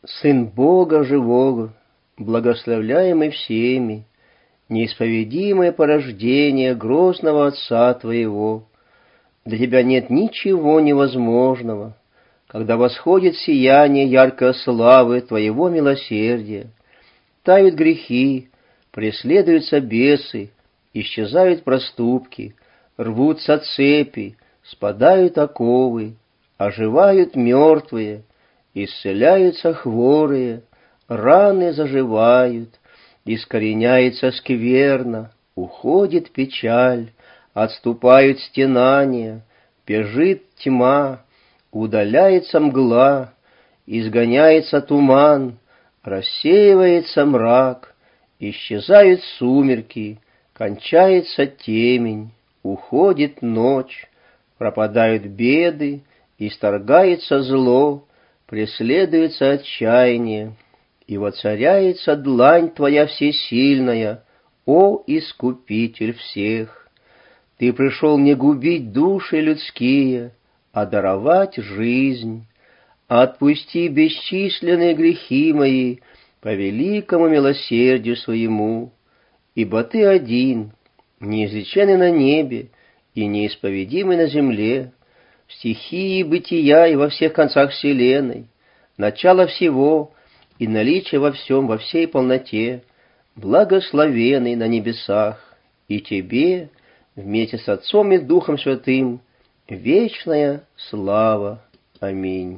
Сын Бога живого, благословляемый всеми, неисповедимое порождение грозного Отца Твоего. Для Тебя нет ничего невозможного, когда восходит сияние яркой славы Твоего милосердия. Тают грехи, преследуются бесы, исчезают проступки, рвутся цепи, спадают оковы, оживают мертвые, исцеляются хворые, раны заживают, искореняется скверно, уходит печаль, отступают стенания, бежит тьма, удаляется мгла, изгоняется туман, рассеивается мрак, исчезают сумерки, кончается темень, уходит ночь, пропадают беды, исторгается зло, преследуется отчаяние, и воцаряется длань Твоя всесильная, о Искупитель всех. Ты пришел не губить души людские, а даровать жизнь. Отпусти бесчисленные грехи мои по великому милосердию Своему, ибо Ты один, неизреченный на небе и неисповедимый на земле, в стихии бытия и во всех концах вселенной, начало всего и наличие во всем, во всей полноте, благословенный на небесах, и Тебе, вместе с Отцом и Духом Святым, вечная слава. Аминь.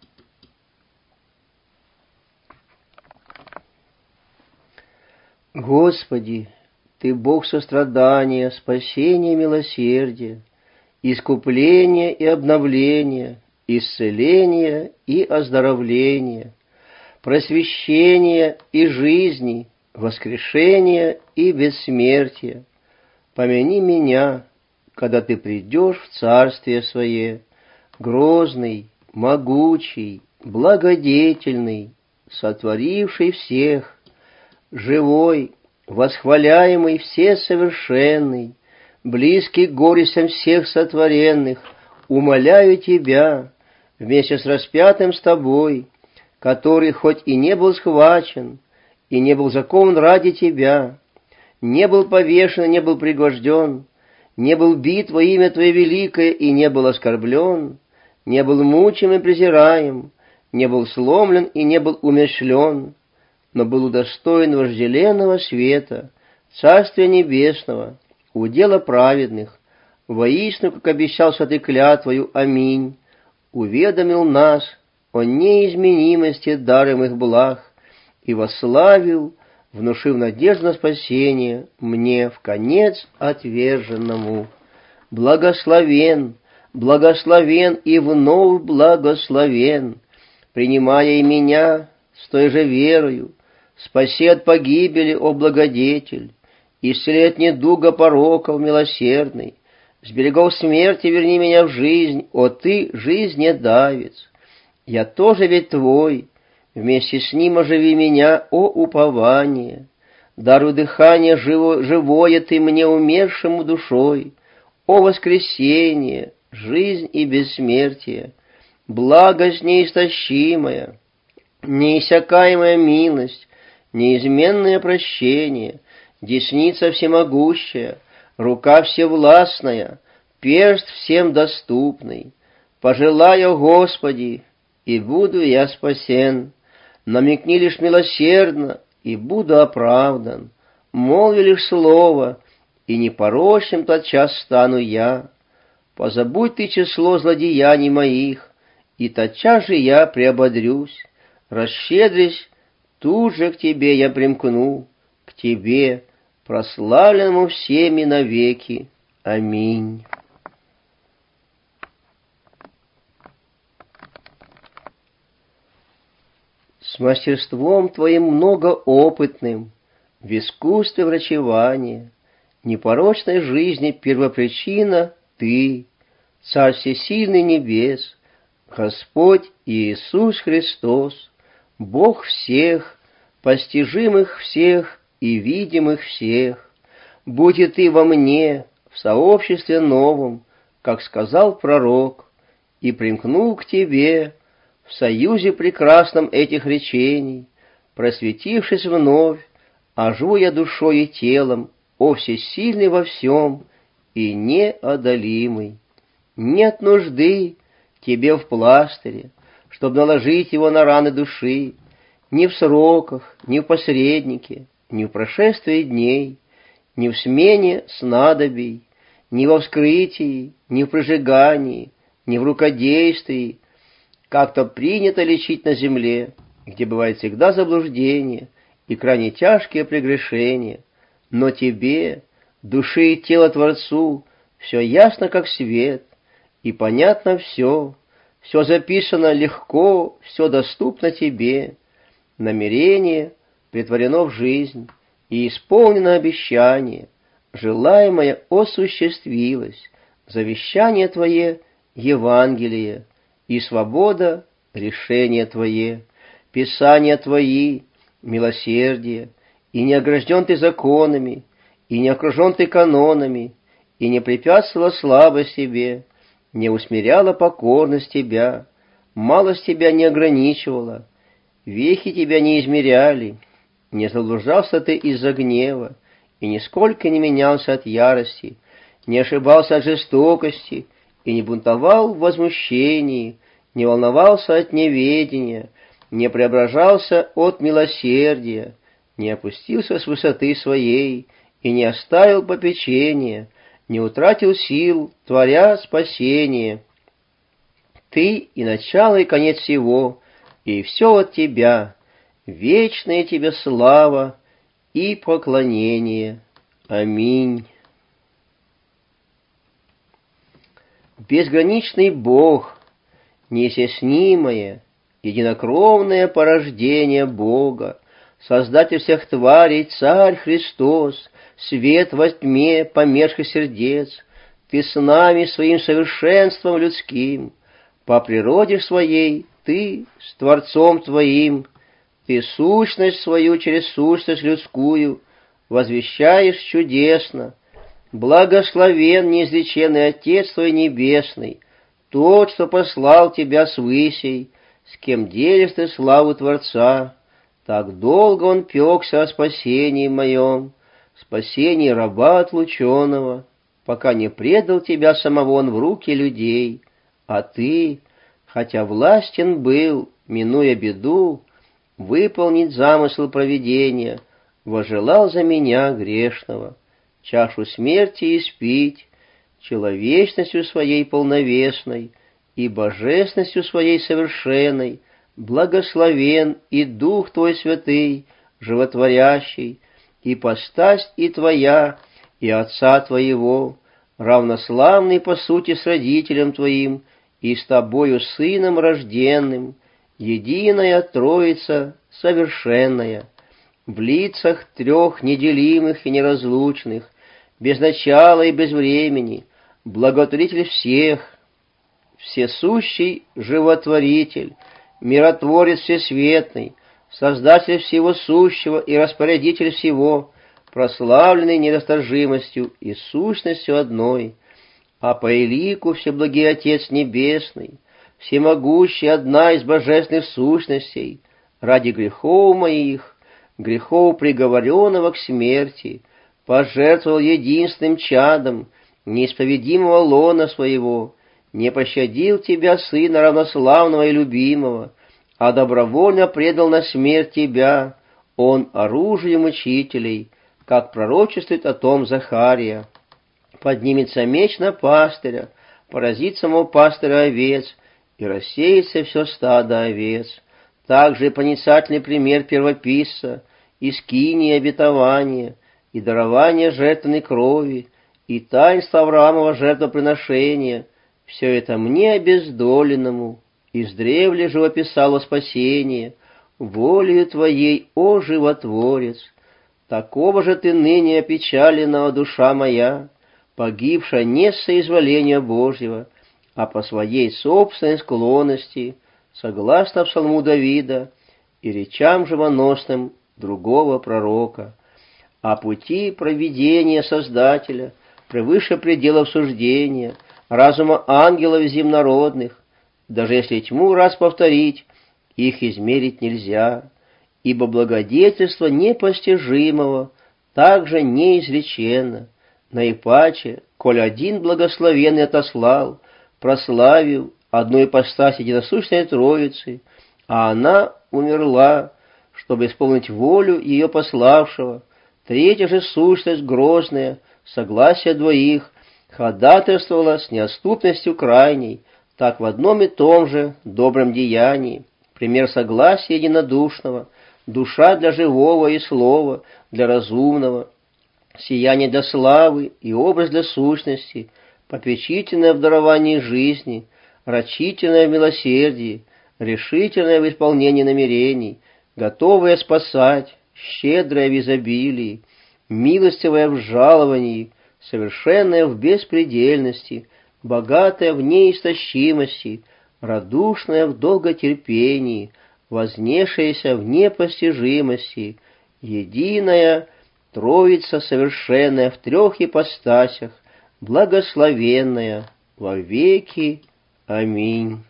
Господи, Ты Бог сострадания, спасения и милосердия, искупления и обновления, исцеления и оздоровления, просвещения и жизни, воскрешения и бессмертия. Помяни меня, когда Ты придешь в Царствие Свое, грозный, могучий, благодетельный, сотворивший всех, живой, восхваляемый всесовершенный, близкий к горестям всех сотворенных, умоляю Тебя, вместе с распятым с Тобой, который хоть и не был схвачен, и не был закован ради Тебя, не был повешен, не был пригвожден, не был бит во имя Твое великое и не был оскорблен, не был мучим и презираем, не был сломлен и не был умерщвлен, но был удостоен вожделенного света, Царствия Небесного, удела праведных, воистину, как обещал Святой клятвою, аминь, уведомил нас о неизменимости даруемых благ и восславил, внушив надежду на спасение мне в конец отверженному. Благословен, благословен и вновь благословен, принимая и меня с той же верою, спаси от погибели, о благодетель, исцели от недуга пороков милосердный, с берегов смерти верни меня в жизнь, о Ты, жизнедавец. Я тоже ведь Твой, вместе с Ним оживи меня, о упование. Даруй дыхание живое Ты мне, умершему душой, о воскресение, жизнь и бессмертие, благость неистощимая, неиссякаемая милость, неизменное прощение, десница всемогущая, рука всевластная, перст всем доступный. Пожелаю, Господи, и буду я спасен. Намекни лишь милосердно, и буду оправдан. Молви лишь слово, и непорочным тотчас стану я. Позабудь Ты число злодеяний моих, и тотчас же я приободрюсь. Расщедрись, тут же к Тебе я примкну, к Тебе, прославленному всеми навеки. Аминь. С мастерством Твоим многоопытным, в искусстве врачевания, непорочной жизни первопричина Ты, Царь всесильный небес, Господь Иисус Христос, Бог всех, постижимых всех и видимых всех. Будь и Ты во мне, в сообществе новом, как сказал пророк, и примкну к Тебе, в союзе прекрасном этих речений, просветившись вновь, оживу я душой и телом, о всесильный во всем и неодолимый. Нет нужды тебе в пластыре, чтоб наложить его на раны души, ни в сроках, ни в посреднике, ни в прошествии дней, ни в смене снадобий, ни во вскрытии, ни в прижигании, ни в рукодействии, как-то принято лечить на земле, где бывает всегда заблуждение и крайне тяжкие прегрешения. Но тебе, душе и тело Творцу, все ясно, как свет, и понятно все записано легко, все доступно тебе. Намерение претворено в жизнь, и исполнено обещание, желаемое осуществилось, завещание твое — Евангелие, и свобода — решение твое, писания твои — милосердие, и не огражден ты законами, и не окружен ты канонами, и не препятствовала слабость тебе, не усмиряла покорность тебя, малость тебя не ограничивала, вехи тебя не измеряли, не заблуждался ты из-за гнева, и нисколько не менялся от ярости, не ошибался от жестокости, и не бунтовал в возмущении, не волновался от неведения, не преображался от милосердия, не опустился с высоты своей и не оставил попечения, не утратил сил, творя спасение. Ты и начало, и конец всего, и все от тебя, вечная тебе слава и поклонение. Аминь. Безграничный Бог, неизъяснимое, единокровное порождение Бога, Создатель всех тварей, Царь Христос, свет во тьме помешках сердец, Ты с нами своим совершенством людским, по природе своей Ты с Творцом Твоим, Ты сущность свою через сущность людскую возвещаешь чудесно. Благословен неизреченный Отец Твой Небесный, Тот, что послал Тебя свысей, с кем делишь Ты славу Творца. Так долго Он пекся о спасении моем, спасении раба отлученного, пока не предал Тебя самого Он в руки людей. А Ты, хотя властен был, минуя беду, выполнить замысел провидения, возжелал за меня грешного чашу смерти испить, человечностью своей полновесной и божественностью своей совершенной, благословен и Дух Твой Святый, животворящий, и постасть и Твоя, и Отца Твоего, равнославный по сути с родителем Твоим и с Тобою Сыном рожденным, единая Троица совершенная, в лицах трех неделимых и неразлучных, без начала и без времени, благотворитель всех, всесущий животворитель, миротворец всесветный, создатель всего сущего и распорядитель всего, прославленный нерасторжимостью и сущностью одной, а по элику всеблагий Отец Небесный, всемогущий одна из божественных сущностей, ради грехов моих, грехов приговоренного к смерти, пожертвовал единственным чадом неисповедимого лона своего, не пощадил тебя, Сына равнославного и любимого, а добровольно предал на смерть тебя, Он оружие мучителей, как пророчествует о том Захария. Поднимется меч на пастыря, поразит самого пастыря овец, и рассеется все стадо овец. Также и проницательный пример первописца, и скинии обетования, и дарование жертвенной крови, и таинство Авраамова жертвоприношения, все это мне обездоленному, издревле живописало спасение, волею Твоей, о животворец. Такого же Ты ныне опечалена, душа моя, погибшая не с соизволения Божьего, а по своей собственной склонности, согласно псалму Давида и речам живоносным другого пророка. А пути провидения Создателя превыше пределов суждения, разума ангелов земнородных, даже если тьму раз повторить, их измерить нельзя, ибо благодетельство непостижимого также неизреченно, наипаче, коль один благословенный отослал, прославив одну ипостась единосущной Троицы, а она умерла, чтобы исполнить волю ее пославшего. Третья же сущность грозная, согласие двоих, ходатайствовала с неотступностью крайней, так в одном и том же добром деянии. Пример согласия единодушного, душа для живого и слова, для разумного, сияние для славы и образ для сущности, попечительное в даровании жизни, рачительное в милосердии, решительное в исполнении намерений, готовое спасать, щедрое в изобилии, милостивое в жаловании, совершенное в беспредельности, богатое в неистощимости, радушное в долготерпении, вознесшееся в непостижимости, единая Троица совершенная в трех ипостасях, благословенная во веки. Аминь.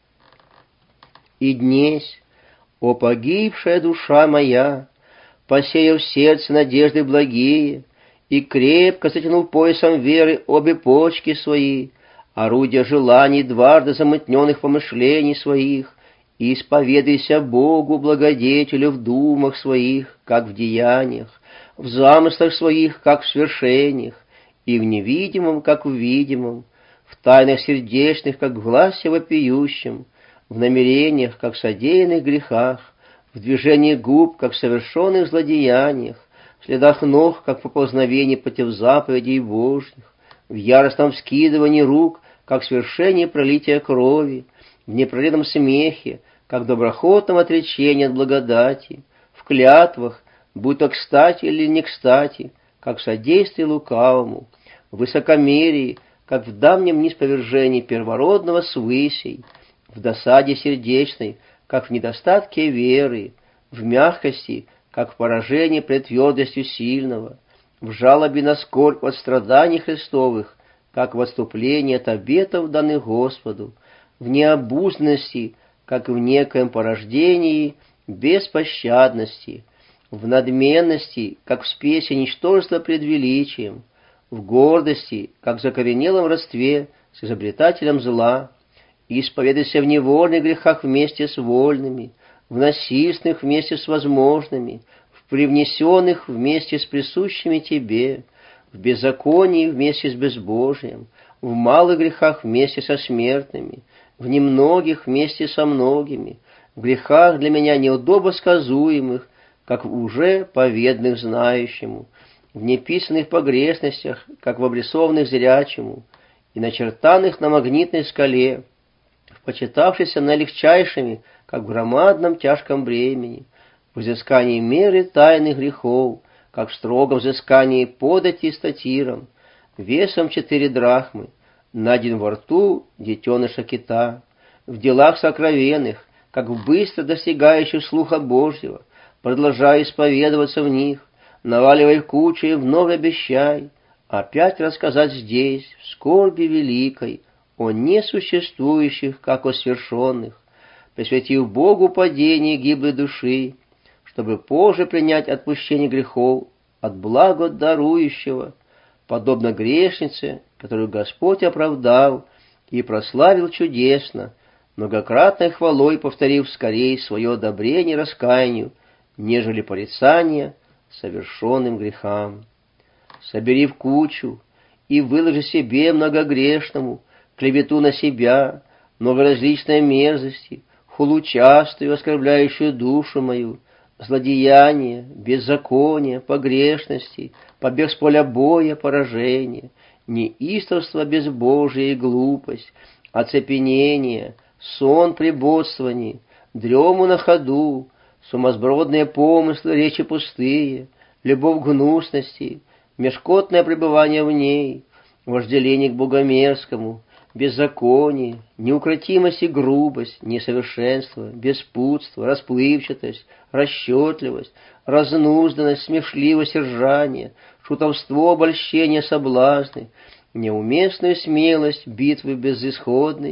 И днесь, о погибшая душа моя, посеяв в сердце надежды благие, и крепко затянул поясом веры обе почки свои, орудия желаний дважды замутненных помышлений своих, и исповедайся Богу благодетелю в думах своих, как в деяниях, в замыслах своих, как в свершениях, и в невидимом, как в видимом, в тайнах сердечных, как в гласе вопиющем, в намерениях, как в содеянных грехах, в движении губ, как в совершенных злодеяниях, в следах ног, как в поползновении против заповедей Божьих, в яростном вскидывании рук, как в свершении пролития крови, в непрерывном смехе, как в доброхотном отречении от благодати, в клятвах, будь то кстати или не кстати, как в содействии лукавому, в высокомерии, как в давнем нисповержении первородного свысей, в досаде сердечной, как в недостатке веры, в мягкости, как в поражении пред твердостью сильного, в жалобе на скорбь от страданий Христовых, как в отступлении от обетов, данных Господу, в необузданности, как в некоем порождении беспощадности, в надменности, как в спеси ничтожества пред величием, в гордости, как в закоренелом родстве с изобретателем зла, и исповедайся в невольных грехах вместе с вольными, в насильственных вместе с возможными, в привнесенных вместе с присущими тебе, в беззаконии вместе с безбожием, в малых грехах вместе со смертными, в немногих вместе со многими, в грехах для меня неудобно сказуемых, как в уже поведных знающему, в неписанных погрешностях, как в обрисованных зрячему, и начертанных на магнитной скале, в почитавшейся наилегчайшими, как в громадном тяжком бремени, в изыскании меры тайных грехов, как в строгом взыскании подати статирам, весом 4 драхмы, найден во рту детеныша кита, в делах сокровенных, как в быстро достигающих слуха Божьего, продолжая исповедоваться в них, наваливай кучу и вновь обещай, опять рассказать здесь, в скорби великой, о несуществующих, как о свершенных, посвятив Богу падение гиблой души, чтобы позже принять отпущение грехов от блага дарующего, подобно грешнице, которую Господь оправдал и прославил чудесно, многократной хвалой повторив скорее свое одобрение раскаянию, нежели порицание совершенным грехам. Собери в кучу и выложи себе многогрешному клевету на себя, многоразличной мерзости, хулу частую, оскорбляющую душу мою, злодеяние, беззаконие, погрешности, побег с поля боя, поражение, неистовство, безбожие и глупость, оцепенение, сон при бодствовании, дрему на ходу, сумасбродные помыслы, речи пустые, любовь к гнусности, мешкотное пребывание в ней, вожделение к богомерзкому, беззаконие, неукротимость и грубость, несовершенство, беспутство, расплывчатость, расчетливость, разнузданность, смешливость и ржание, шутовство, обольщение, соблазны, неуместную смелость, битвы безысходные,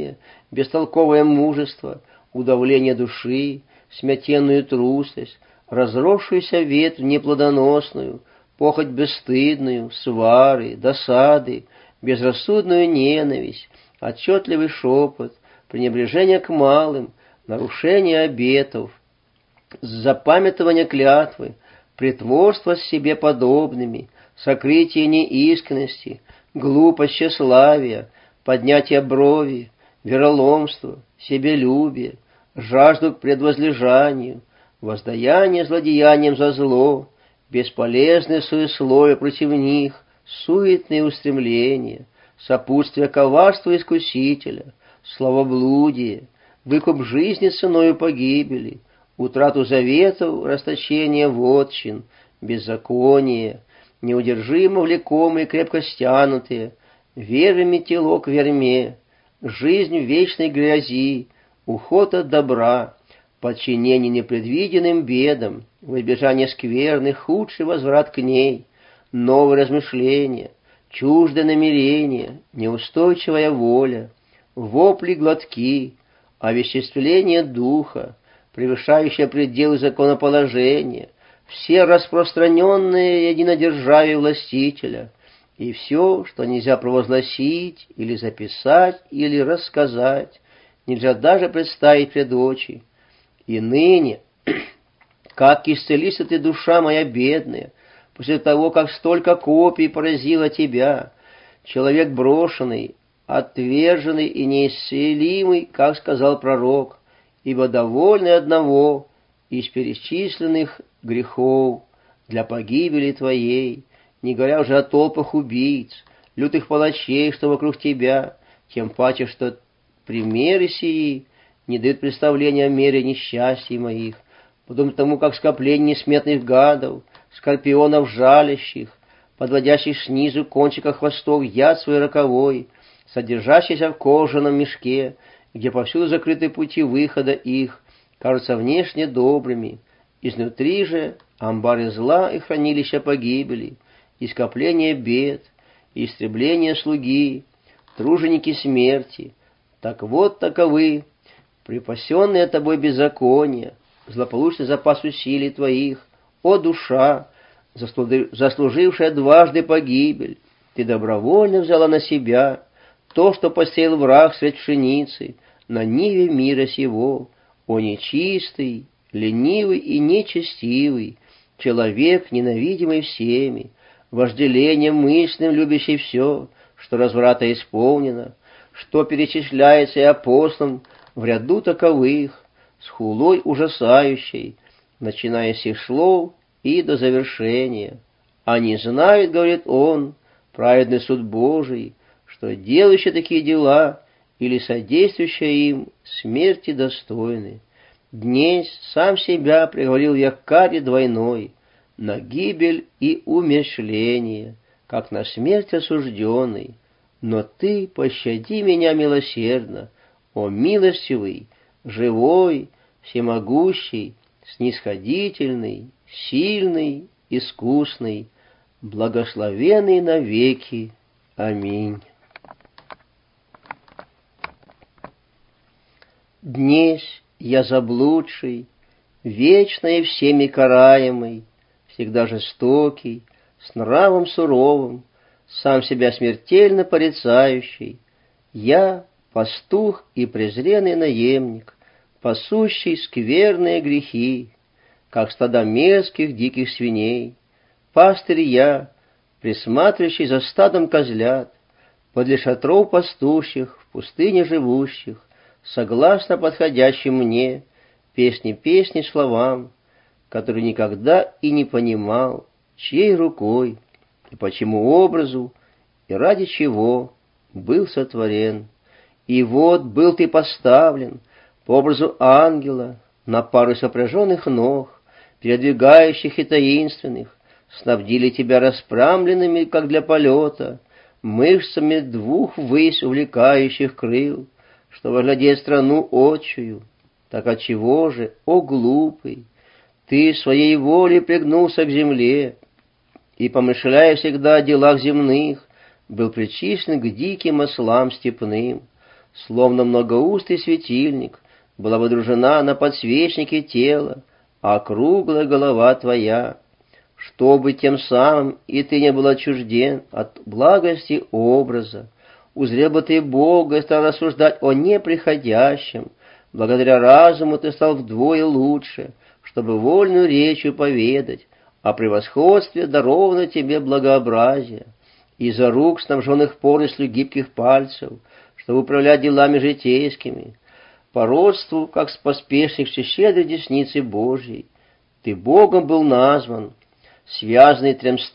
бестолковое мужество, удавление души, смятенную трусость, разросшуюся ветвь неплодоносную, похоть бесстыдную, свары, досады, безрассудную ненависть, отчетливый шепот, пренебрежение к малым, нарушение обетов, запамятование клятвы, притворство с себе подобными, сокрытие неискренности, глупость тщеславия, поднятие брови, вероломство, себелюбие, жажду к предвозлежанию, воздаяние злодеянием за зло, бесполезное суесловие против них, суетные устремления, сопутствие коварству искусителя, словоблудие, выкуп жизни ценою погибели, утрату заветов, расточение вотчин, беззаконие, неудержимо влекомые крепко стянутые, верами тело к верме, жизнь в вечной грязи, уход от добра, подчинение непредвиденным бедам, в избежание скверны, худший возврат к ней, новые размышления, чуждое намерение, неустойчивая воля, вопли глотки, овеществление духа, превышающее пределы законоположения, все распространенные единодержавие властителя, и все, что нельзя провозгласить, или записать, или рассказать, нельзя даже представить пред очи. И ныне, как исцелися ты, душа моя бедная, после того, как столько копий поразило тебя, человек брошенный, отверженный и неисцелимый, как сказал пророк, ибо довольны одного из перечисленных грехов для погибели твоей, не говоря уже о толпах убийц, лютых палачей, что вокруг тебя, тем паче, что примеры сии не дают представления о мере несчастий моих, подобно тому, как скопление несметных гадов, скорпионов жалящих, подводящих снизу кончика хвостов яд свой роковой, содержащийся в кожаном мешке, где повсюду закрыты пути выхода их, кажутся внешне добрыми, изнутри же амбары зла и хранилища погибели, и скопление бед, и истребление слуги, труженики смерти. Так вот таковы припасенные тобой беззакония, злополучный запас усилий твоих, о душа, заслужившая дважды погибель, ты добровольно взяла на себя то, что посеял враг средь пшеницы, на ниве мира сего, о нечистый, ленивый и нечестивый, человек, ненавидимый всеми, вожделением мысленным любящий все, что разврата исполнено, что перечисляется и апостолом в ряду таковых, с хулой ужасающей, начиная с их слов и до завершения. Они знают, говорит он, праведный суд Божий, что делающие такие дела или содействующие им смерти достойны. Днесь сам себя приговорил я к каре двойной, на гибель и умерщвление, как на смерть осужденный. Но ты пощади меня милосердно, о милостивый, живой, всемогущий, снисходительный, сильный, искусный, благословенный навеки. Аминь. Днесь я заблудший, вечно и всеми караемый, всегда жестокий, с нравом суровым, сам себя смертельно порицающий, я пастух и презренный наемник, пасущий скверные грехи, как стада мерзких диких свиней, пастырь я, присматривающий за стадом козлят, подле шатров пастущих, в пустыне живущих, согласно подходящим мне песни словам, которые никогда и не понимал, чьей рукой и по чему образу и ради чего был сотворен. И вот был ты поставлен по образу ангела на пару сопряженных ног, передвигающих и таинственных, снабдили тебя распрямленными, как для полета, мышцами двух ввысь увлекающих крыл, чтобы глядеть страну отчую. Так отчего же, о глупый, ты своей волей пригнулся к земле и, помышляя всегда о делах земных, был причислен к диким ослам степным, словно многоустый светильник, была водружена на подсвечнике тела, а круглая голова твоя, чтобы тем самым и ты не был отчужден от благости образа. Узрел бы ты Бога и стал рассуждать о неприходящем. Благодаря разуму ты стал вдвое лучше, чтобы вольную речью поведать о превосходстве даровано тебе благообразия, из-за рук, снабженных порослью гибких пальцев, чтобы управлять делами житейскими, по родству, как поспешник щедрой десницы Божьей. Ты Богом был назван, связанный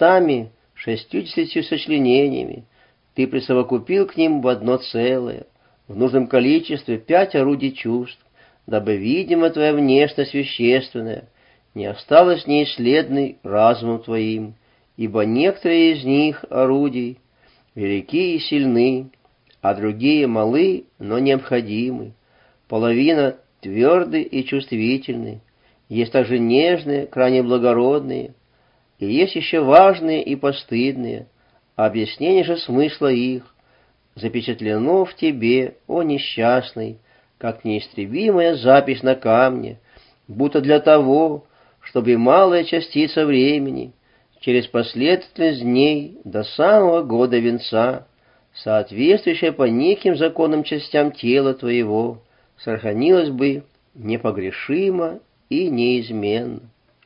360 сочленениями, ты присовокупил к ним в одно целое, в нужном количестве 5 орудий чувств, дабы, видимо, твоя внешность вещественная не осталась неисследной разумом твоим, ибо некоторые из них, орудий, велики и сильны, а другие малы, но необходимы. Половина тверды и чувствительны, есть также нежные, крайне благородные, и есть еще важные и постыдные. Объяснение же смысла их запечатлено в тебе, о несчастный, как неистребимая запись на камне, будто для того, чтобы малая частица времени, через последовательность дней до самого года венца, соответствующая по неким законным частям тела твоего, сохранилась бы непогрешимо и неизменно.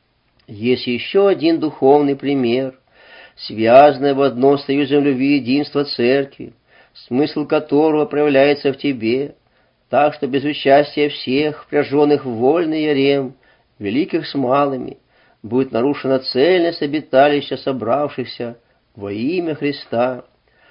Есть еще один духовный пример, связанный в одно союзом любви и единства Церкви, смысл которого проявляется в тебе, так что без участия всех, впряженных в вольный ярем, великих с малыми, будет нарушена цельность обиталища собравшихся во имя Христа,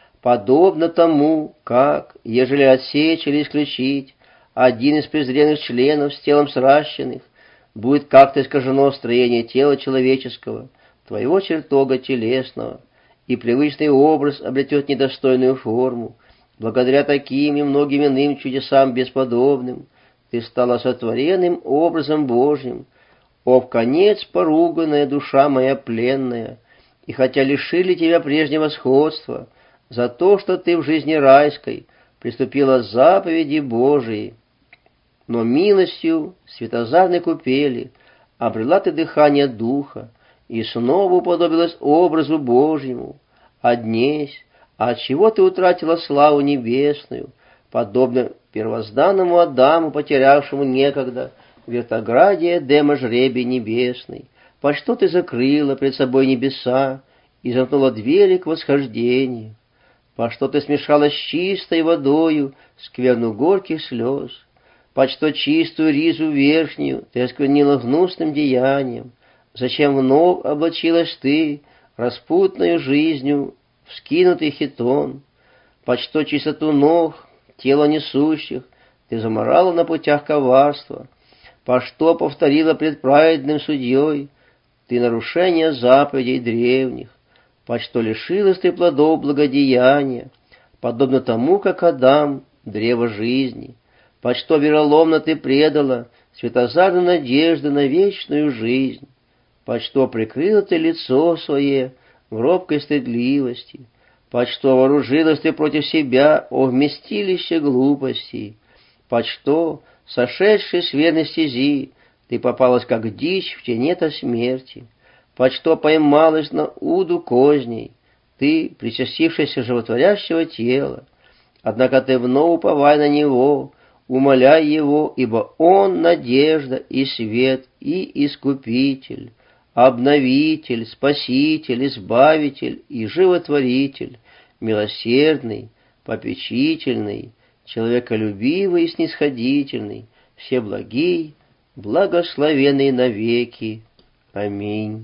подобно тому, как, ежели отсечь или исключить один из презренных членов с телом сращенных, будет как-то искажено строение тела человеческого, твоего чертога телесного, и привычный образ обретет недостойную форму. Благодаря таким и многим иным чудесам бесподобным ты стала сотворенным образом Божьим, о вконец поруганная душа моя пленная, и хотя лишили тебя прежнего сходства за то, что ты в жизни райской приступила заповеди Божией, но милостью светозарной купели обрела ты дыхание духа и снова уподобилась образу Божьему. Однесь, отчего ты утратила славу небесную, подобно первозданному Адаму, потерявшему некогда в вертограде Эдема жребий небесный, по что ты закрыла пред собой небеса и замкнула двери к восхождению, по что ты смешала с чистой водою скверну горьких слез, по что чистую ризу верхнюю ты осквернила гнусным деянием, зачем вновь облачилась ты распутною жизнью в скинутый хитон, по что чистоту ног, тело несущих, ты заморала на путях коварства, по что повторила пред праведным судьей ты нарушение заповедей древних, по что лишилась ты плодов благодеяния, подобно тому, как Адам, древо жизни, по что вероломно ты предала светозарную надежду на вечную жизнь, по что прикрыла ты лицо свое в робкой стыдливости, по что вооружилась ты против себя, о вместилище глупостей, по что, сошедший с верной стези, ты попалась как дичь в тенета смерти, по что поймалась на уду козней, ты, причастившаяся животворящего тела, однако ты вновь уповай на Него, умоляй Его, ибо Он надежда и свет и искупитель, обновитель, спаситель, избавитель и животворитель, милосердный, попечительный, человеколюбивый и снисходительный, всеблагий, благословенный навеки. Аминь.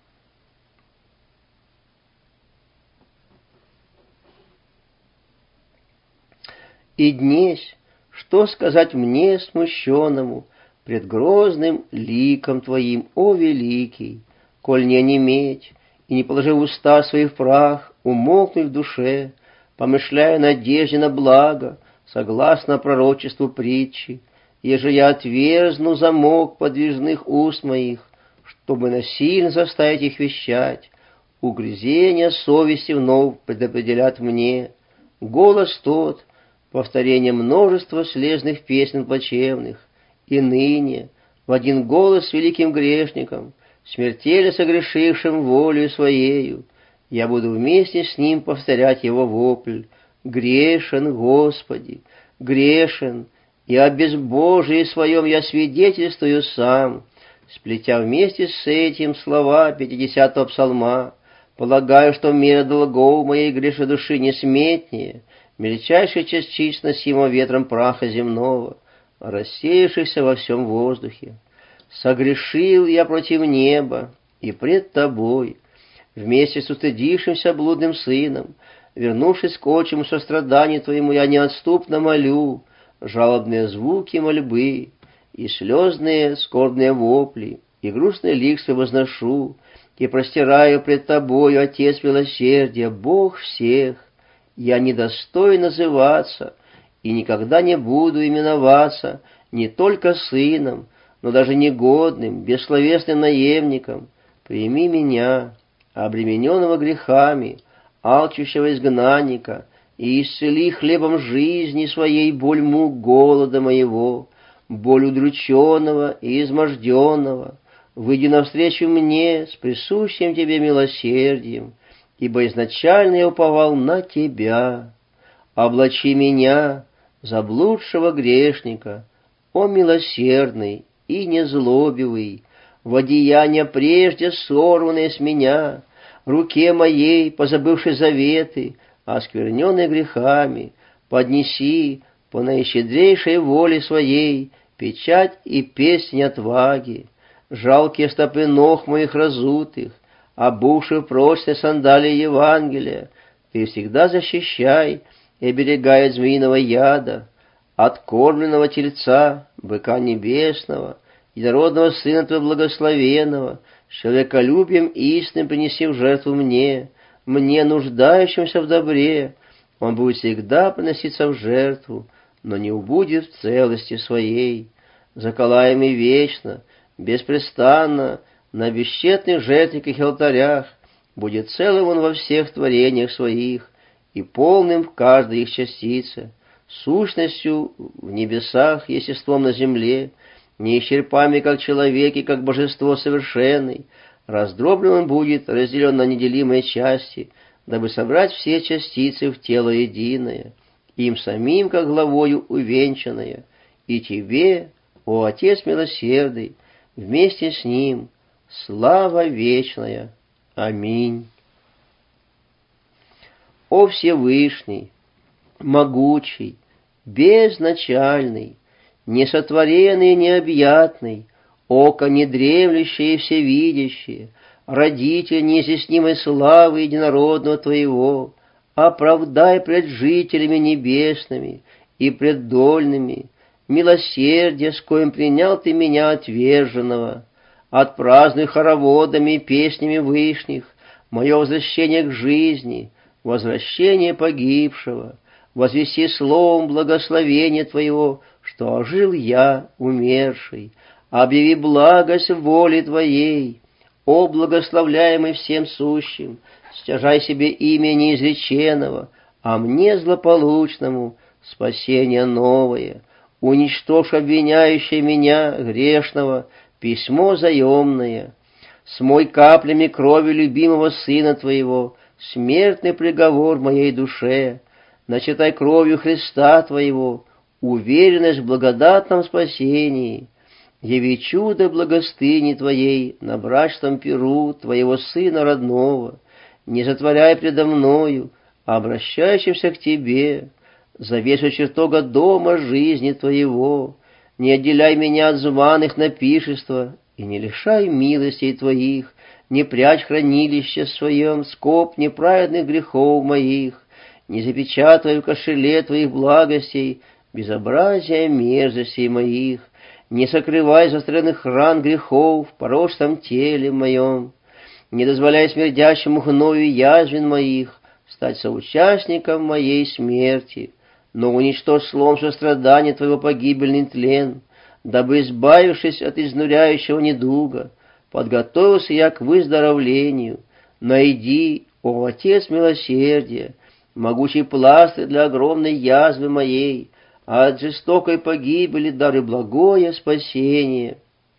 И днесь, что сказать мне, смущенному, пред грозным ликом Твоим, о великий, коль не онеметь, и не положив уста свои в прах, умолкнуть в душе, помышляя надежде на благо, согласно пророчеству притчи, еже я отверзну замок подвижных уст моих, чтобы насильно заставить их вещать, угрызения совести вновь предопределят мне, голос тот, повторение множества слезных песен плачевных, и ныне в один голос с великим грешником, смертельно согрешившим волею своею, я буду вместе с ним повторять его вопль: «Грешен, Господи, грешен, и о безбожии своем я свидетельствую сам», сплетя вместе с этим слова 50-го псалма, полагаю, что мера долгов моей грешедуши не сметнее мельчайшей частиц носимого ветром праха земного, рассеявшихся во всем воздухе. Согрешил я против неба и пред Тобой, вместе с устыдившимся блудным сыном, вернувшись к отчему состраданию Твоему, я неотступно молю жалобные звуки мольбы, и слезные скорбные вопли, и грустные лик свой возношу, и простираю пред Тобою, Отец милосердия, Бог всех. Я недостоин называться, и никогда не буду именоваться не только сыном, но даже негодным, бессловесным наемником. Прими меня, обремененного грехами, алчущего изгнанника, и исцели хлебом жизни своей боль мук голода моего, боль удрученного и изможденного. Выйди навстречу мне с присущим Тебе милосердием, ибо изначально я уповал на Тебя. Облачи меня, заблудшего грешника, о милосердный и незлобивый, в одеяния прежде сорванные с меня, руке моей, позабывшей заветы, оскверненной грехами, поднеси по наищедрейшей воле своей печать и песнь отваги. Жалкие стопы ног моих разутых, обувши прочные сандалии Евангелия, Ты всегда защищай и оберегай от змеиного яда, от кормленного тельца, быка небесного, единородного Сына Твоего благословенного, с человеколюбием истинным принеси в жертву мне, нуждающимся в добре. Он будет всегда приноситься в жертву, но не убудет в целости своей. Заколаемый вечно, беспрестанно, на бесчетных жертвенниках и алтарях, будет целым он во всех творениях своих и полным в каждой их частице, сущностью в небесах, естеством на земле, неисчерпаемый как человек и как божество совершенный. Раздроблен он будет, разделен на неделимые части, дабы собрать все частицы в тело единое, им самим, как главою увенчанное, и Тебе, о Отец милосердный, вместе с Ним, слава вечная. Аминь. О Всевышний, могучий, безначальный, несотворенный и необъятный, око недремлющее и всевидящее, родитель неизъяснимой славы единородного Твоего, оправдай пред жителями небесными и пред дольными милосердие, с коим принял Ты меня отверженного. Отпразднуй хороводами и песнями вышних мое возвращение к жизни, возвращение погибшего. Возвеси словом благословение Твоего, что ожил я, умерший. Объяви благость воли Твоей, о благословляемый всем сущим, стяжай себе имя неизреченного, а мне злополучному спасение новое. Уничтожь обвиняющее меня, грешного, письмо заемное. Смой каплями крови любимого Сына Твоего смертный приговор моей душе. Начитай кровью Христа Твоего уверенность в благодатном спасении. Яви чудо благостыни Твоей на брачном пиру Твоего Сына родного. Не затворяй предо мною, обращающимся к Тебе, завесу чертога дома жизни Твоего. Не отделяй меня от званых на пиршества и не лишай милостей Твоих, не прячь хранилище своем скоб неправедных грехов моих, не запечатай в кошеле Твоих благостей безобразия мерзостей моих, не сокрывай заостренных ран грехов в порочном теле моем, не дозволяй смердящему гною язвен моих стать соучастником моей смерти, но уничтожь словом сострадания Твоего погибельный тлен, дабы, избавившись от изнуряющего недуга, подготовился я к выздоровлению. Найди, о Отец милосердия, могучий пластырь для огромной язвы моей, а от жестокой погибели дары благое спасение.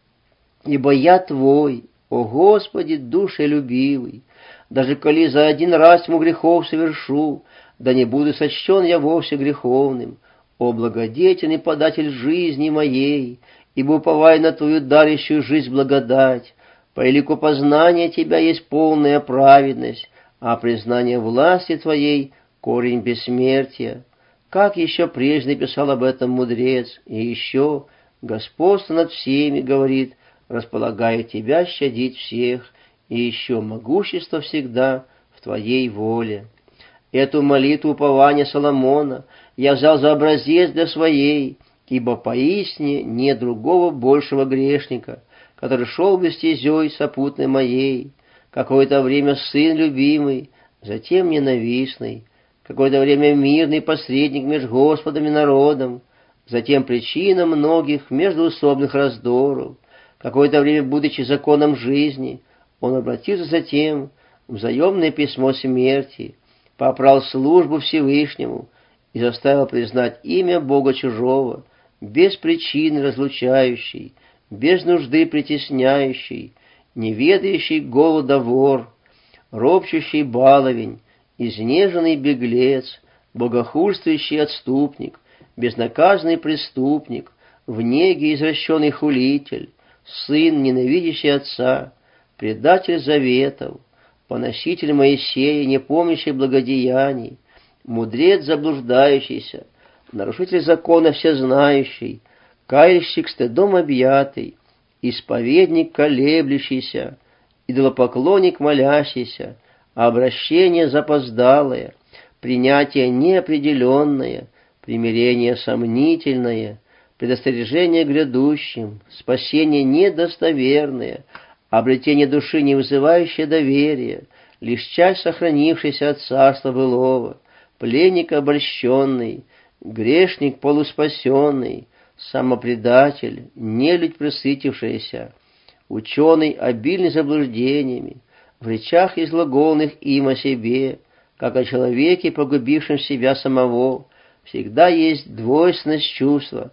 Ибо я Твой, о Господи, душелюбивый, даже коли за один раз ему грехов совершу, да не буду сочтен я вовсе греховным, о благодетельный податель жизни моей, ибо уповая на Твою дарящую жизнь благодать, по элику познания Тебя есть полная праведность, а признание власти Твоей — корень бессмертия. Как еще прежде писал об этом мудрец, и еще господство над всеми, говорит, располагает Тебя щадить всех, и еще могущество всегда в Твоей воле. Эту молитву упования Соломона я взял за образец для своей, ибо поистине нет другого большего грешника, который шел бы стезей сопутной моей, какое-то время сын любимый, затем ненавистный, какое-то время мирный посредник между Господом и народом, затем причина многих междоусобных раздоров, какое-то время, будучи законом жизни, он обратился затем в заемное письмо смерти, попрал службу Всевышнему и заставил признать имя Бога чужого, без причины разлучающий, без нужды притесняющий, неведающий голода вор, ропщущий баловень, изнеженный беглец, богохульствующий отступник, безнаказанный преступник, в неге извращенный хулитель, сын, ненавидящий отца, предатель заветов, поноситель Моисея, не помнящий благодеяний, мудрец заблуждающийся, нарушитель закона всезнающий, кающий стыдом объятый, исповедник колеблющийся, идолопоклонник молящийся, обращение запоздалое, принятие неопределенное, примирение сомнительное, предостережение грядущим, спасение недостоверное, обретение души, не вызывающее доверия, лишь часть сохранившаяся от царства былого, пленник обольщенный, грешник полуспасенный, самопредатель, нелюдь пресытившаяся, ученый, обильный заблуждениями, в речах излаголных им о себе, как о человеке, погубившем себя самого, всегда есть двойственность чувства,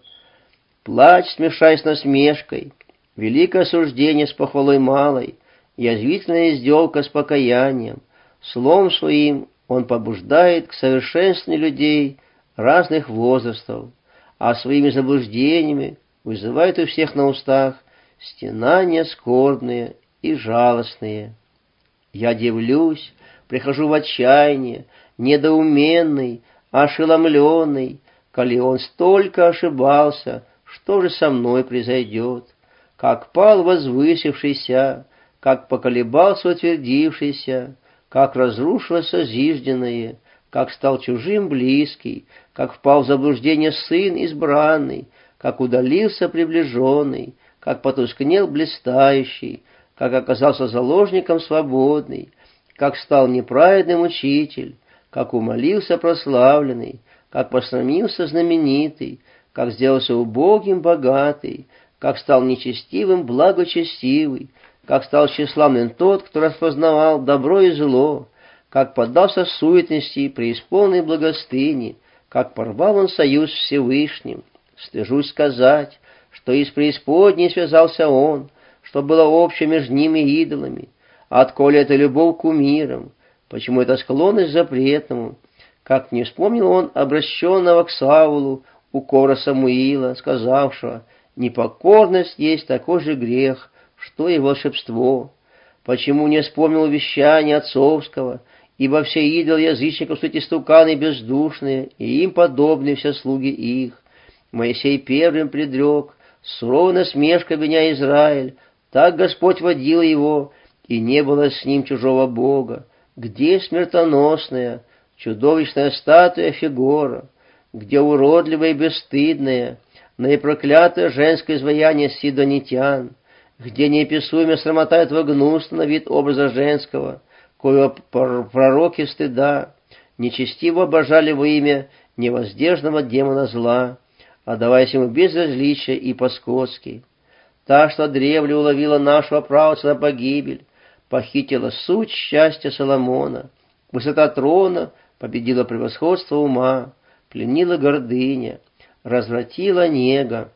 плач, смешаясь с насмешкой, великое осуждение с похвалой малой, язвительная издевка с покаянием. Словом своим он побуждает к совершенствованию людей разных возрастов, а своими заблуждениями вызывает у всех на устах стенания скорбные и жалостные. Я дивлюсь, прихожу в отчаяние, недоуменный, ошеломленный, коли он столько ошибался, что же со мной произойдет? Как пал возвысившийся, как поколебался утвердившийся, как разрушилось зижденное, как стал чужим близкий, как впал в заблуждение сын избранный, как удалился приближенный, как потускнел блистающий, как оказался заложником свободный, как стал неправедным учитель, как умолился прославленный, как посрамился знаменитый, как сделался убогим богатый, как стал нечестивым благочестивый, как стал тщеславным тот, кто распознавал добро и зло, как поддался суетности преисполненной благостыни, как порвал он союз с Всевышним. Стыжусь сказать, что из преисподней связался он, что было общее между ними и идолами. Отколе это любовь к кумирам, почему это склонность к запретному? Как не вспомнил он обращенного к Саулу укора Самуила, сказавшего: «Непокорность есть такой же грех, что и волшебство». Почему не вспомнил вещания отцовского, ибо все идолы язычников суть истуканы бездушные, и им подобны все слуги их. Моисей первым предрек, с суровой насмешкой обвиняя Израиль, так Господь водил его, и не было с ним чужого Бога. Где смертоносная, чудовищная статуя Фигора? Где уродливая и бесстыдная, наипроклятое женское изваяние сидонитян? Где неописуемая срамота этого гнусного на вид образа женского, коего пророки стыда нечестиво обожали во имя невоздержного демона зла, отдаваясь ему безразличие и по-скотски? Та, что древле уловила нашего праотца на погибель, похитила суть счастья Соломона. Высота трона победило превосходство ума, пленила гордыня, развратила нега,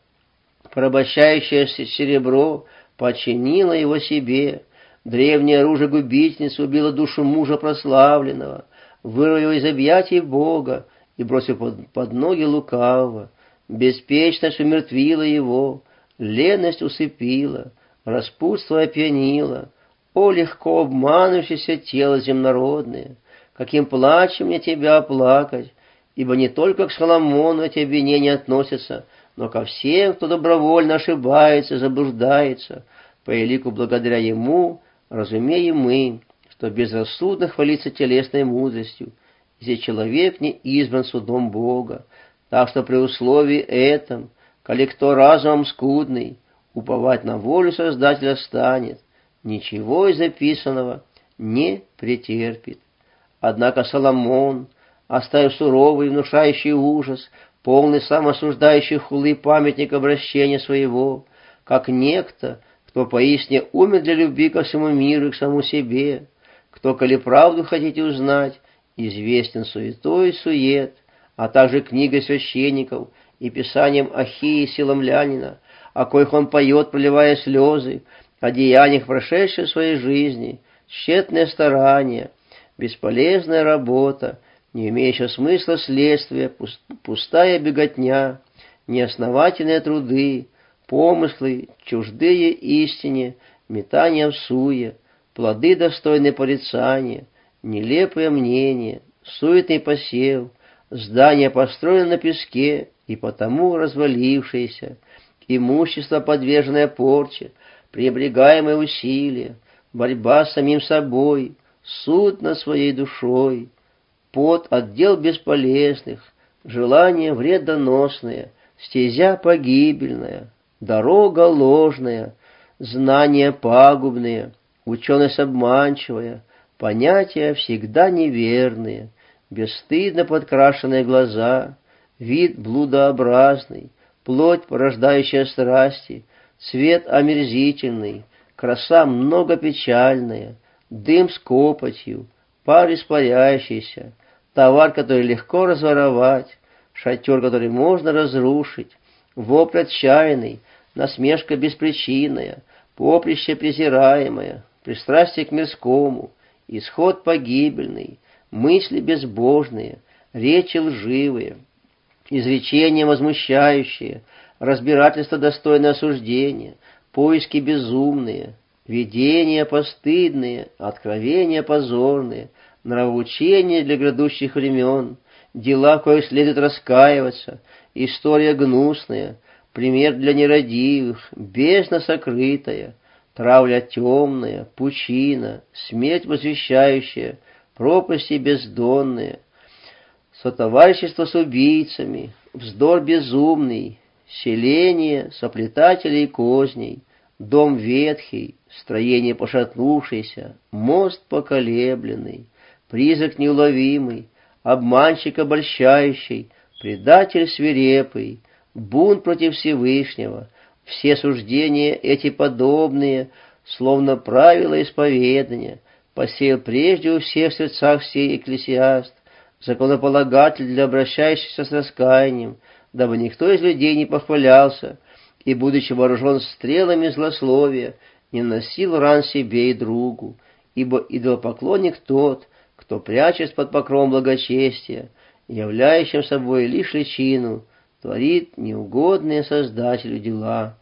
порабощающее серебро подчинило его себе, древнее оружие губительницы убило душу мужа прославленного, вырвав его из объятий Бога и бросив под ноги лукавого. Беспечность умертвила его, леность усыпила, распутство опьянило. О, легко обманывающееся тело земнородное, каким плачем мне тебя оплакать, ибо не только к Соломону эти обвинения относятся, но ко всем, кто добровольно ошибается, заблуждается, по элику благодаря ему, разумеем мы, что безрассудно хвалится телесной мудростью, если человек не избран судом Бога. Так что при условии этом, коли кто разумом скудный, уповать на волю Создателя станет, ничего из записанного не претерпит. Однако Соломон, оставив суровый, внушающий ужас, полный самоосуждающий хулы памятник обращения своего, как некто, кто поистине умер для любви ко всему миру и к самому себе, кто, коли правду хотите узнать, известен суетой сует, а также книгой священников и писанием Ахии Силамлянина, о коих он поет, проливая слезы, о деяниях прошедшей своей жизни, тщетное старание, бесполезная работа, не имеющая смысла следствия, пустая беготня, неосновательные труды, помыслы, чуждые истине, метания в суе, плоды достойные порицания, нелепое мнение, суетный посев, здание построено на песке и потому развалившееся, имущество, подверженное порче, пренебрегаемые усилия, борьба с самим собой, суд над своей душой, пот от дел бесполезных, желание вредоносное, стезя погибельная, дорога ложная, знания пагубные, ученость обманчивая, понятия всегда неверные, бесстыдно подкрашенные глаза, вид блудообразный, плоть, порождающая страсти, цвет омерзительный, краса многопечальная, дым с копотью, пар испаряющийся, товар, который легко разворовать, шатер, который можно разрушить, вопль отчаянный, насмешка беспричинная, поприще презираемое, пристрастие к мирскому, исход погибельный, мысли безбожные, речи лживые, изречения возмущающие, разбирательство достойное осуждения, поиски безумные, видения постыдные, откровения позорные, нравоучения для грядущих времен, дела, коих следует раскаиваться, история гнусная, пример для нерадивых, бездна сокрытая, травля темная, пучина, смерть возвещающая, пропасти бездонные, сотоварищество с убийцами, вздор безумный, селение соплетателей козней, дом ветхий, строение пошатнувшееся, мост поколебленный, призрак неуловимый, обманщик обольщающий, предатель свирепый, бунт против Всевышнего, все суждения эти подобные, словно правила исповедания, посеял прежде у всех в сердцах сей экклесиаст, законополагатель для обращающихся с раскаянием, дабы никто из людей не похвалялся, и, будучи вооружен стрелами злословия, не наносил ран себе и другу, ибо идолопоклонник тот, кто прячет под покровом благочестия, являющим собой лишь личину, творит неугодные Создателю дела.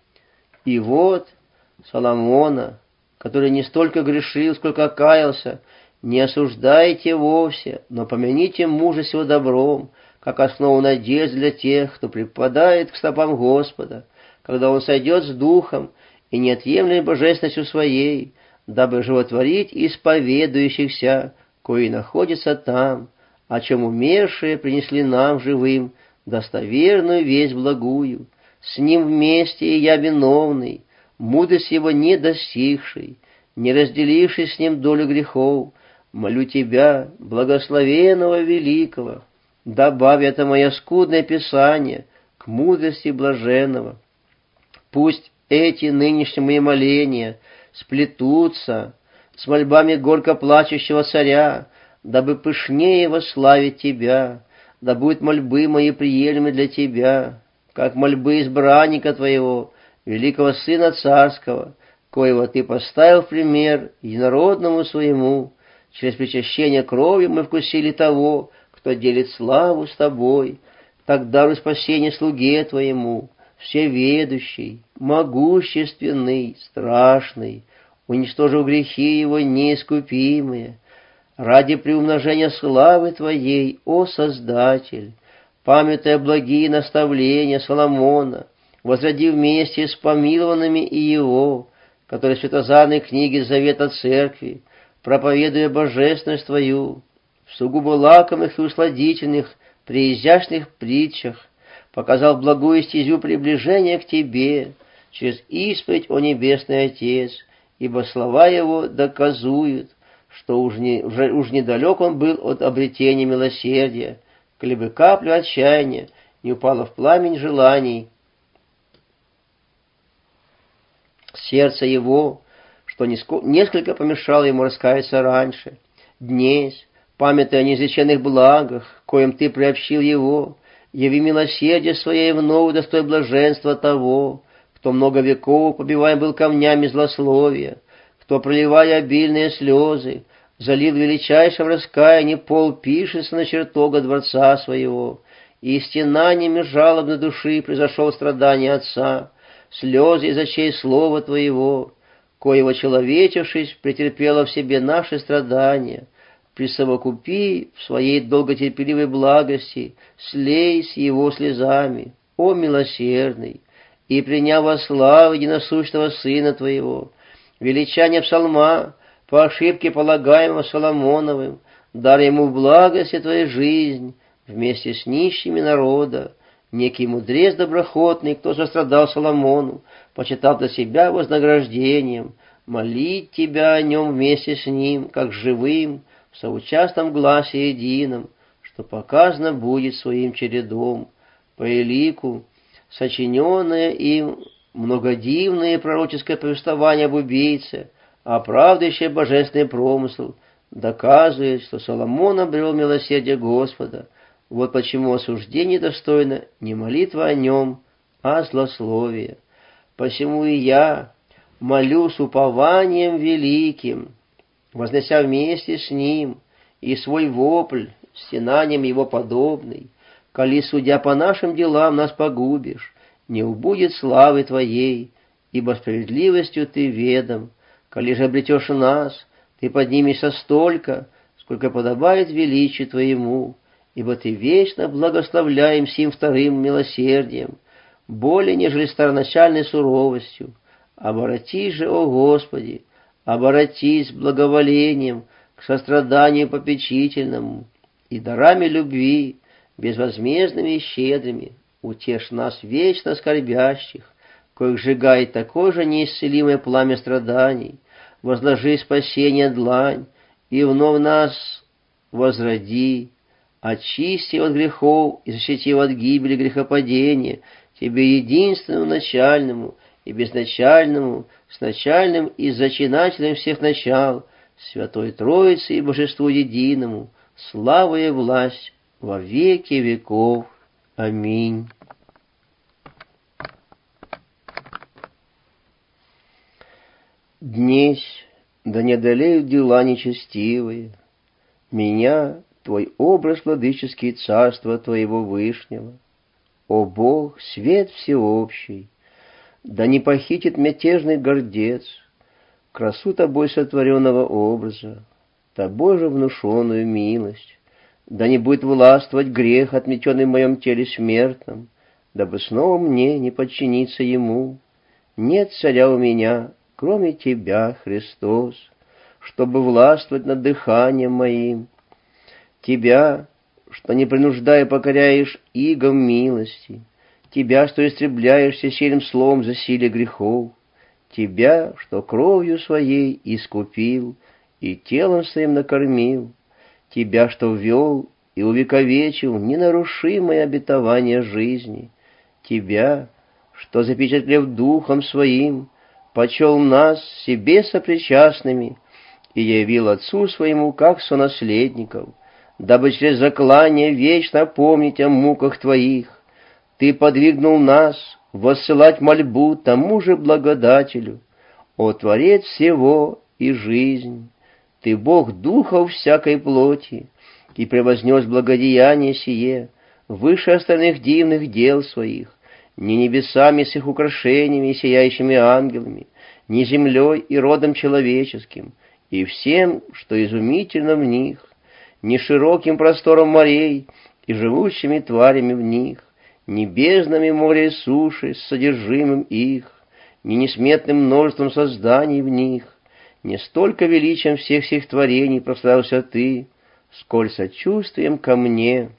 И вот Соломона, который не столько грешил, сколько каялся, не осуждайте вовсе, но помяните мужа сего добром, как основу надежд для тех, кто припадает к стопам Господа, когда он сойдет с духом и неотъемлемой божественностью своей, дабы животворить исповедующихся, кои находятся там, о чем умершие принесли нам живым достоверную весть благую, с ним вместе и я виновный, мудрость его не достигший, не разделивший с ним долю грехов, молю тебя, благословенного великого, добавь это мое скудное писание к мудрости блаженного. Пусть эти нынешние мои моления сплетутся с мольбами горько плачущего царя, дабы пышнее восславить Тебя, да будут мольбы мои приемлемы для Тебя, как мольбы избранника Твоего, великого Сына Царского, коего Ты поставил в пример единородному Своему. Через причащение крови мы вкусили того, кто делит славу с Тобой. Так даруй спасение слуге Твоему, всеведущий, могущественный, страшный, уничтожив грехи его неискупимые, ради приумножения славы Твоей, о Создатель, памятуя благие наставления Соломона, возроди вместе с помилованными и его, которые в святозарной книге Завета Церкви, проповедуя божественность Твою, в сугубо лакомых и усладительных, преизящных притчах, показал благую стезю приближения к Тебе, через исповедь, о Небесный Отец, ибо слова Его доказуют, что уж недалек Он был от обретения милосердия, коли бы капля отчаяния не упала в пламень желаний сердца Его, что несколько помешало Ему раскаяться раньше. Днесь, памятуя о неизреченных благах, коим Ты приобщил Его, яви милосердие Свое вновь достой блаженства того, кто много веков побиваем был камнями злословия, кто, проливая обильные слезы, залил величайшим раскаяние пол пишется на чертога дворца Своего, и стенаниями жалобной души произошел страдание Отца, слезы из очей слова Твоего, коего человечившись, претерпело в себе наши страдания, присовокупи в Своей долготерпеливой благости, слей с Его слезами, о милосердный, и приняв во славу единосущного Сына Твоего, величание псалма, по ошибке полагаемого Соломоновым, дар ему в благости Твоей жизнь, вместе с нищими народа, некий мудрец доброхотный, кто сострадал Соломону, почитал для себя вознаграждением, молить Тебя о нем вместе с ним, как живым, в соучастном гласе едином, что показано будет своим чередом, по элику, сочиненное им многодивное пророческое повествование об убийце, оправдывающее божественный промысл, доказывает, что Соломон обрел милосердие Господа. Вот почему осуждение достойно не молитва о нем, а злословие. Посему и я молю с упованием великим, вознося вместе с ним и свой вопль, стенанием его подобный, коли, судя по нашим делам, нас погубишь, не убудет славы Твоей, ибо справедливостью Ты ведом. Коли же обретешь нас, Ты поднимешься столько, сколько подобает величию Твоему, ибо Ты вечно благословляем сим вторым милосердием, более, нежели староначальной суровостью. Оборотись же, о Господи, оборотись с благоволением к состраданию попечительному и дарами любви, безвозмездными и щедрыми, утешь нас вечно скорбящих, коих сжигает такое же неисцелимое пламя страданий, возложи спасение длань, и вновь нас возроди, очисти от грехов и защити от гибели грехопадения, Тебе единственному начальному и безначальному, с начальным и зачинателем всех начал, Святой Троице и Божеству единому, слава и власть во веки веков. Аминь. Днесь, да не одолеют дела нечестивые, меня, Твой образ владыческий царства Твоего Вышнего. О Бог, свет всеобщий, да не похитит мятежный гордец красу Тобой сотворенного образа, Тобой же внушенную милость, да не будет властвовать грех, отметенный в моем теле смертном, дабы снова мне не подчиниться ему. Нет царя у меня, кроме Тебя, Христос, чтобы властвовать над дыханием моим. Тебя, что не принуждая покоряешь игом милости, Тебя, что истребляешься сильным словом за силе грехов, Тебя, что кровью Своей искупил и телом Своим накормил, Тебя, что ввел и увековечил ненарушимое обетование жизни, Тебя, что, запечатлев Духом Своим, почел нас себе сопричастными и явил Отцу Своему как сонаследников, дабы через заклание вечно помнить о муках Твоих. Ты подвигнул нас воссылать мольбу тому же благодателю, о Творец всего и жизнь. Ты Бог духов всякой плоти, и превознес благодеяние сие выше остальных дивных дел своих, ни небесами с их украшениями и сияющими ангелами, ни землей и родом человеческим, и всем, что изумительно в них, ни широким простором морей и живущими тварями в них, ни безднами моря и суши с содержимым их, ни несметным множеством созданий в них, не столько величием всех сих творений прославился Ты, сколь сочувствием ко мне.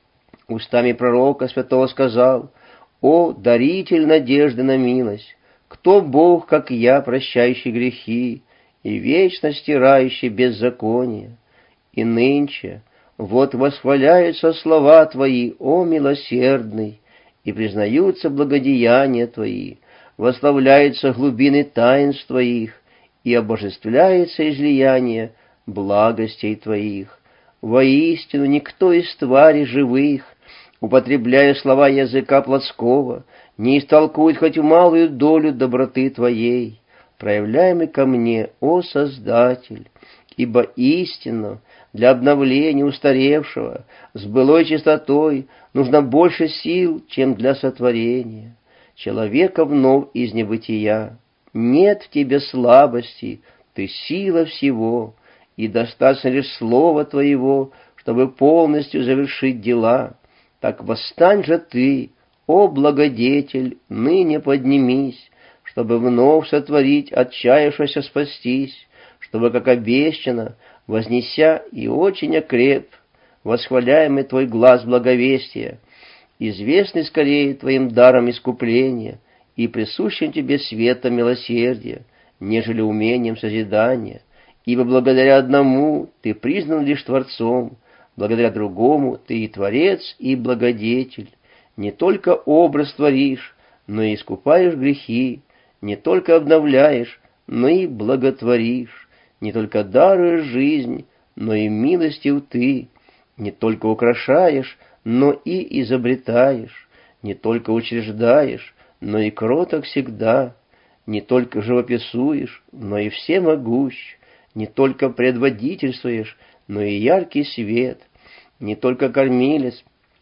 Устами пророка святого сказал: «О, даритель надежды на милость! Кто Бог, как я, прощающий грехи и вечно стирающий беззаконие? И нынче вот восхваляются слова Твои, о милосердный, и признаются благодеяния Твои, восславляются глубины таинств Твоих, и обожествляется излияние благостей Твоих. Воистину никто из тварей живых, употребляя слова языка плотского, не истолкует хоть малую долю доброты Твоей, проявляемой ко мне, о Создатель, ибо истинно для обновления устаревшего с былой чистотой нужно больше сил, чем для сотворения человека вновь из небытия. Нет в Тебе слабости, Ты сила всего, и достаточно лишь слова Твоего, чтобы полностью завершить дела. Так восстань же Ты, о благодетель, ныне поднимись, чтобы вновь сотворить отчаявшегося спастись, чтобы, как обещано, вознеся и очень окреп, восхваляемый Твой глаз благовестия, известный скорее Твоим даром искупления и присущим Тебе светом милосердия, нежели умением созидания, ибо благодаря одному Ты признан лишь Творцом, благодаря другому Ты и Творец, и Благодетель. Не только образ творишь, но и искупаешь грехи, не только обновляешь, но и благотворишь, не только даруешь жизнь, но и милостив Ты, не только украшаешь, но и изобретаешь, не только учреждаешь, но и кроток всегда, не только живописуешь, но и всемогущ, не только предводительствуешь, но и яркий свет, не только кормилец,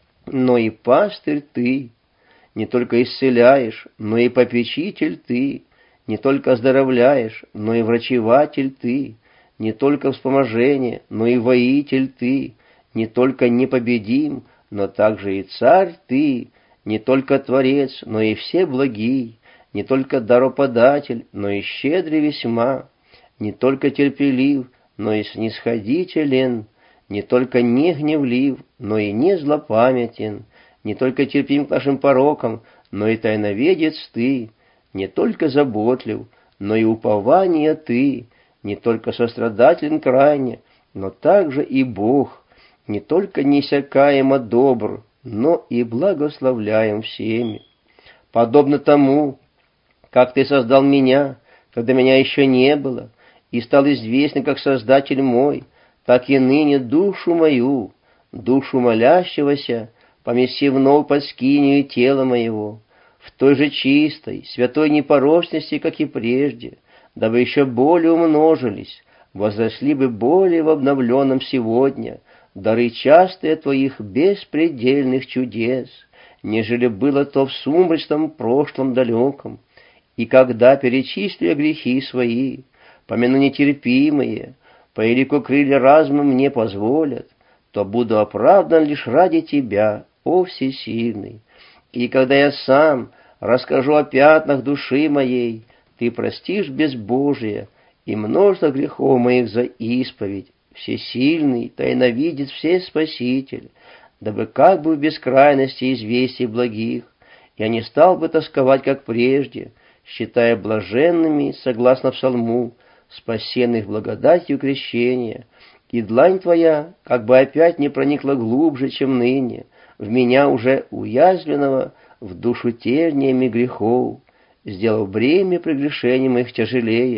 но и пастырь Ты, не только исцеляешь, но и попечитель Ты, не только оздоровляешь, но и врачеватель Ты, не только вспоможение, но и воитель Ты, не только непобедим, но также и царь Ты, не только Творец, но и всеблагий, не только дароподатель, но и щедрый весьма, не только терпелив, но и снисходителен, не только не гневлив, но и не злопамятен, не только терпим к нашим порокам, но и тайноведец Ты, не только заботлив, но и упование Ты, не только сострадателен крайне, но также и Бог, не только неиссякаемо добр, но и благословляем всеми. Подобно тому, как Ты создал меня, когда меня еще не было, и стал известен как Создатель мой, так и ныне душу мою, душу молящегося, помести вновь под скинию тела моего, в той же чистой, святой непорочности, как и прежде, дабы еще более умножились, возросли бы более в обновленном сегодня дары частые Твоих беспредельных чудес, нежели было то в сумрачном прошлом далеком. И когда перечислю грехи свои, помяну нетерпимые, по элику крылья разума мне позволят, то буду оправдан лишь ради Тебя, о Всесильный. И когда я сам расскажу о пятнах души моей, Ты простишь безбожие и множество грехов моих за исповедь, Всесильный, тайновидец, Всеспаситель, дабы как бы в бескрайности известий благих я не стал бы тосковать, как прежде, считая блаженными, согласно псалму, спасенных благодатью крещения, и длань Твоя как бы опять не проникла глубже, чем ныне, в меня уже уязвленного в душу терниями грехов, сделав бремя прегрешений моих тяжелее,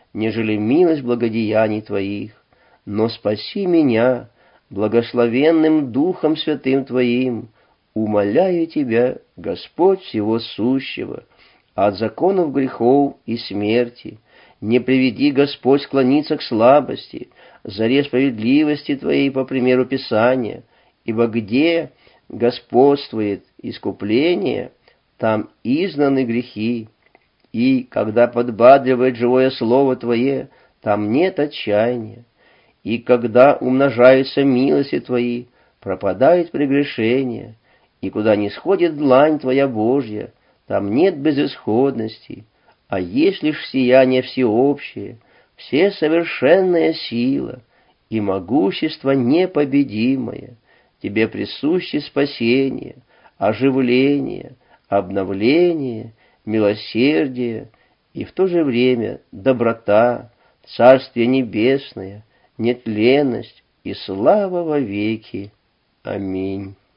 нежели милость благодеяний Твоих. Но спаси меня благословенным Духом Святым Твоим, умоляю Тебя, Господь всего сущего, от законов грехов и смерти. Не приведи, Господь, склониться к слабости, заре справедливости Твоей по примеру Писания, ибо где господствует искупление, там изгнаны грехи, и когда подбадривает живое Слово Твое, там нет отчаяния, и когда умножаются милости Твои, пропадает прегрешение, и куда не сходит длань Твоя Божья, там нет безысходности, а есть лишь сияние всеобщее, всесовершенная сила и могущество непобедимое. Тебе присуще спасение, оживление, обновление, милосердие и в то же время доброта, Царствие Небесное, нетленность и слава во веки. Аминь.